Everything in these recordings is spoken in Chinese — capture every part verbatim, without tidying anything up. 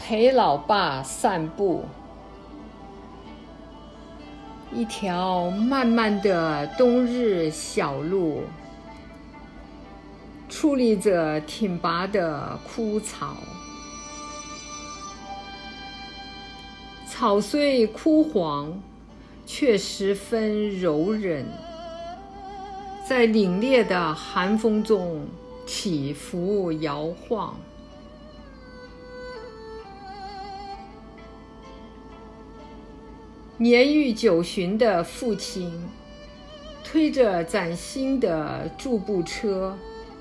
陪老爸散步。一条漫漫的冬日小路，矗立着挺拔的枯草，草虽枯黄，却十分柔韧，在凛冽的寒风中起伏摇晃。年逾九旬的父亲推着崭新的助步车，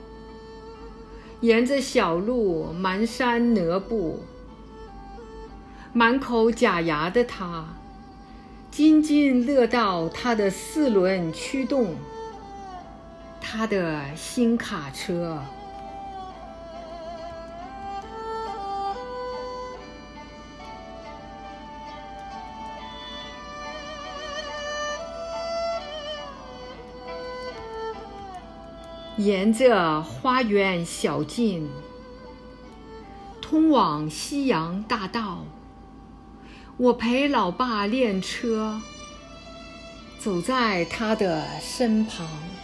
沿着小路蹒跚蹑步。满口假牙的他津津乐道他的四轮驱动，他的新卡车。沿着花园小径，通往西洋大道，我陪老爸练车，走在他的身旁。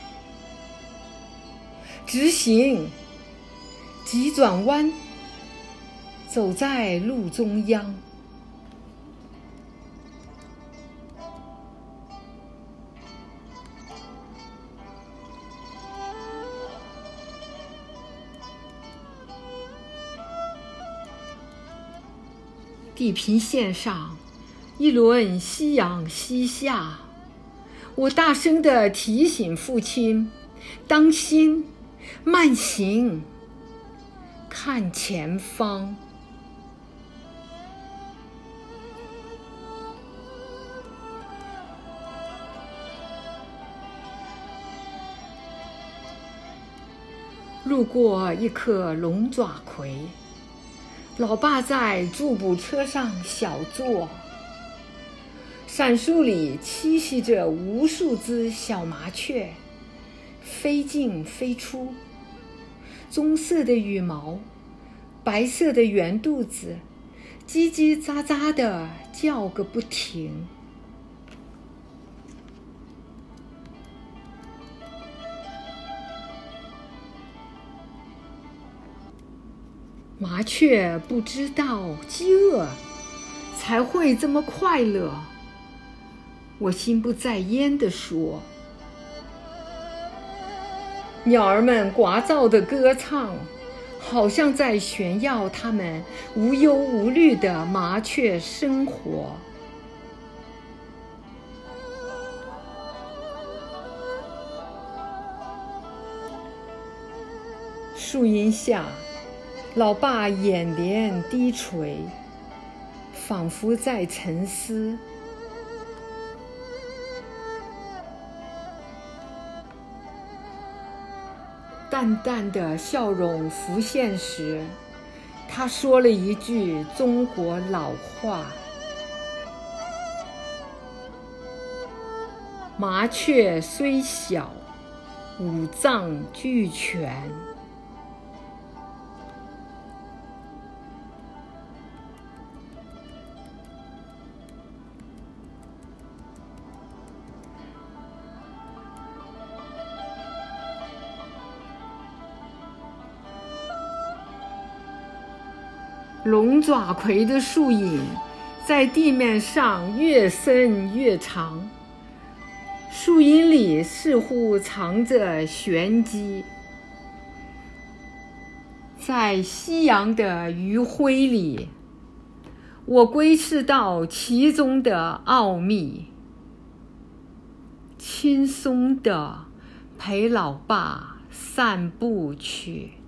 直行，急转弯，走在路中央。地平线上，一轮夕阳西下，我大声地提醒父亲：当心，慢行，看前方。路过一棵龙爪葵，老爸在助步车上小坐，闪烁里栖息着无数只小麻雀，飞进飞出，棕色的羽毛，白色的圆肚子，叽叽喳喳地叫个不停。麻雀不知道饥饿才会这么快乐，我心不在焉地说。鸟儿们呱噪的歌唱，好像在炫耀它们无忧无虑的麻雀生活。树荫下，老爸眼帘低垂，仿佛在沉思。淡淡的笑容浮现时，他说了一句中国老话：麻雀虽小，五脏俱全。龙爪葵的树影在地面上越伸越长，树荫里似乎藏着玄机。在夕阳的余晖里，我窥视到其中的奥秘，轻松地陪老爸散步去。